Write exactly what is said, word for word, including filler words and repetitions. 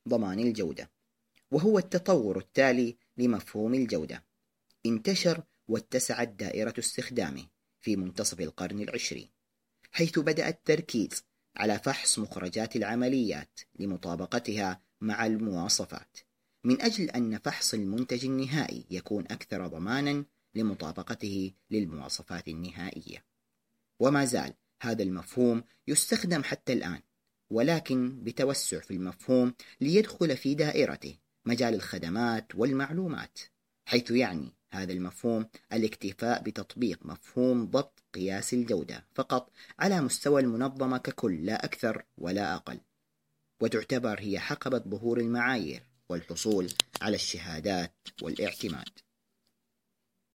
ضمان الجودة، وهو التطور التالي لمفهوم الجودة. انتشر واتسعت دائرة استخدامه في منتصف القرن العشرين، حيث بدأ التركيز على فحص مخرجات العمليات لمطابقتها مع المواصفات، من أجل أن فحص المنتج النهائي يكون أكثر ضماناً لمطابقته للمواصفات النهائية. وما زال هذا المفهوم يستخدم حتى الآن، ولكن بتوسع في المفهوم ليدخل في دائرته مجال الخدمات والمعلومات، حيث يعني هذا المفهوم الاكتفاء بتطبيق مفهوم ضبط قياس الجودة فقط على مستوى المنظمة ككل، لا أكثر ولا أقل، وتعتبر هي حقبة ظهور المعايير والحصول على الشهادات والاعتماد.